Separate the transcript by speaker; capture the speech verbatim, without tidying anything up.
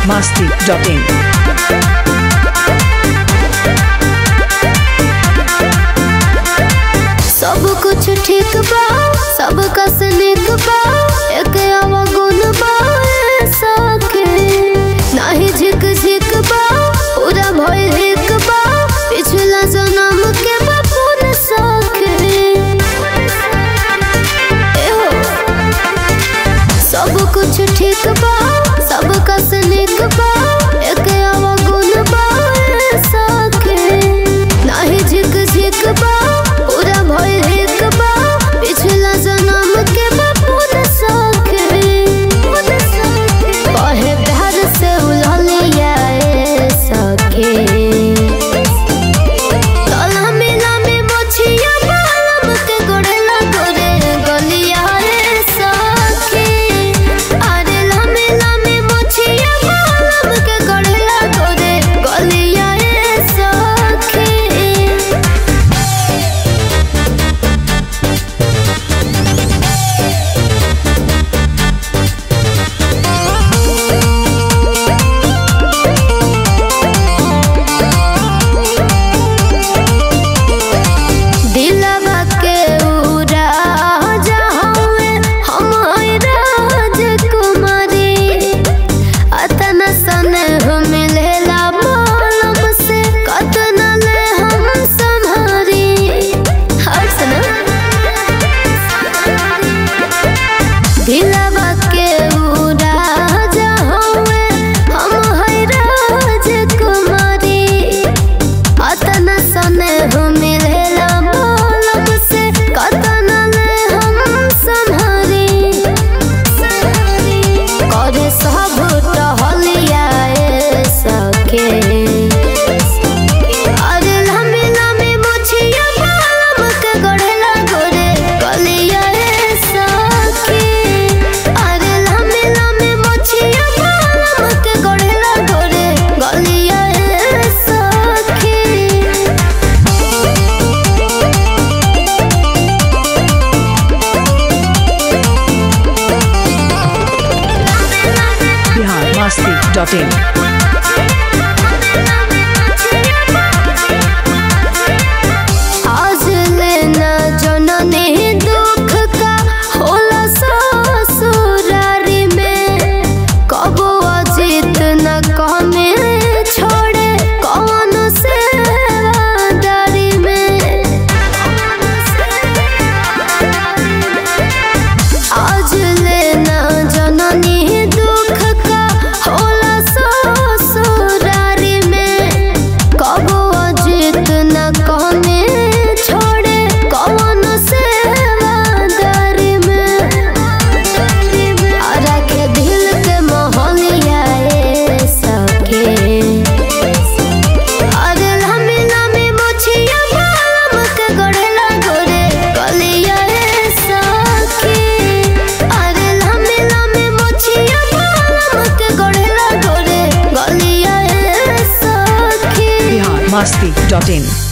Speaker 1: masti dot in.
Speaker 2: सब कुछ ठीक बा, सब कस निक बा, एक अवगुण बा सके नाही झिक झिक बा, पूरा भइल हिक बा, पिछला जन्म के बापुन सके एहो सब कुछ ठीक बा, सब कस निक बा, एक अवगुण बा सके नाही झिक झिक बा, पूरा भइल हिक बा, पिछला जन्म के बापुन सके कहे प्यार से उललिया सके तला मिला में मोछिया बालम के गोड़ेला गोरे गलिया सके अरे ला मिला में मोछिया बालम के गोड़ेला गोरे गलिया सके दिलवा के उड़ा जहाँ हम राजकुमारी अतना सन हम लेला मालम से कतना ले हम संभारी हर सना दिलवा के उड़ा जहाँ हम राजकुमारी अतना सन हम लेला मालम से कतना ले हम संभारी करे सब टहलिया सके अरे लम्बी लम्बी मोछिया बालम के गढ़ेला गोरे गलिया सके अरे लम्बी लम्बी मोछिया बालम के गढ़ेला गोरे गलिया सके
Speaker 1: Bihar masti dot in.
Speaker 2: आज लेना जननी दुख का होला ससुरारी में कबो अजित न कमे छोड़े कौन से दारी में आज लेना जननी दुख का होला ससुरारी में कबो अजित न कमे छोड़े कौन से दारी में रखे दिल के मोहलिया सके अरे लम्बी लम्बी मोछिया बालम के गढ़ेला गोरे गलिया सके अरे लम्बी लम्बी मोछिया बालम के गढ़ेला गोरे गलिया सके
Speaker 1: Bihar masti dot in.